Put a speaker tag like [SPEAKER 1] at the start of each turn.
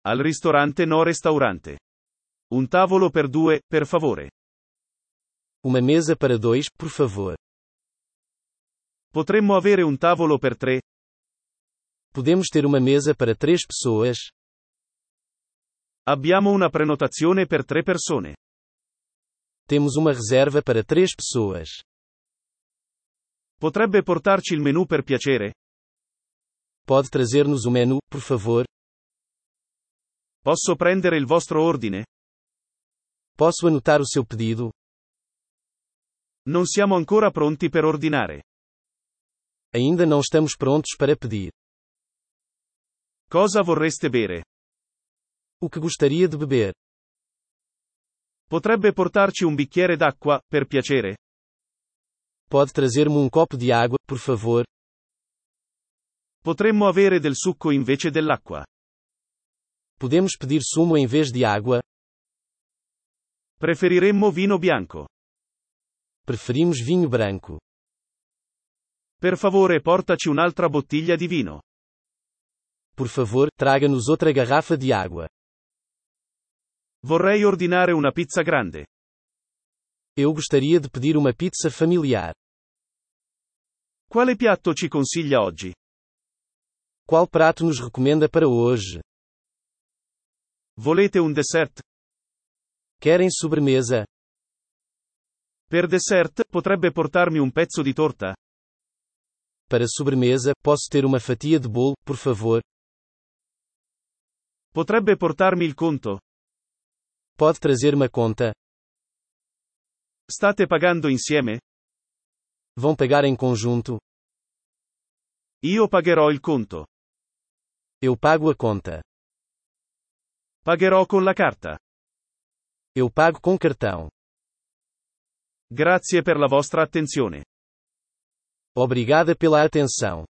[SPEAKER 1] Al ristorante no restaurante. Un tavolo per due, per favore.
[SPEAKER 2] Uma mesa para dois, por favor.
[SPEAKER 1] Potremmo avere un tavolo per tre?
[SPEAKER 2] Podemos ter uma mesa para 3 pessoas?
[SPEAKER 1] Abbiamo una prenotazione per 3 persone.
[SPEAKER 2] Temos uma reserva para 3 pessoas.
[SPEAKER 1] Potrebbe portarci il menù per piacere?
[SPEAKER 2] Pode trazer-nos o menu, por favor?
[SPEAKER 1] Posso prendere il vostro ordine?
[SPEAKER 2] Posso anotar o seu pedido?
[SPEAKER 1] Non siamo ancora pronti per ordinare.
[SPEAKER 2] Ainda não estamos prontos para pedir.
[SPEAKER 1] Cosa vorreste bere?
[SPEAKER 2] O que gostaria de beber?
[SPEAKER 1] Potrebbe portarci un bicchiere d'acqua, per piacere?
[SPEAKER 2] Pode trazer-me um copo de água, por favor?
[SPEAKER 1] Potremmo avere del succo invece dell'acqua.
[SPEAKER 2] Podemos pedir sumo em vez de água?
[SPEAKER 1] Preferiremmo vino bianco.
[SPEAKER 2] Preferimos vinho branco.
[SPEAKER 1] Per favore portaci un'altra bottiglia di vino.
[SPEAKER 2] Por favor, traga-nos outra garrafa de água.
[SPEAKER 1] Vorrei ordinare una pizza grande.
[SPEAKER 2] Eu gostaria de pedir uma pizza familiar.
[SPEAKER 1] Quale piatto ci consiglia oggi?
[SPEAKER 2] Qual prato nos recomenda para hoje?
[SPEAKER 1] Volete un dessert?
[SPEAKER 2] Querem sobremesa?
[SPEAKER 1] Per dessert, potrebbe portarmi un pezzo di torta?
[SPEAKER 2] Para sobremesa, posso ter uma fatia de bolo, por favor?
[SPEAKER 1] Potrebbe portarmi il conto?
[SPEAKER 2] Pode trazer-me a conta?
[SPEAKER 1] State pagando insieme?
[SPEAKER 2] Vão pagar em conjunto?
[SPEAKER 1] Io pagherò il conto.
[SPEAKER 2] Eu pago a conta.
[SPEAKER 1] Pagherò con la carta.
[SPEAKER 2] Eu pago com cartão.
[SPEAKER 1] Grazie per la vostra attenzione.
[SPEAKER 2] Obrigada pela atenção.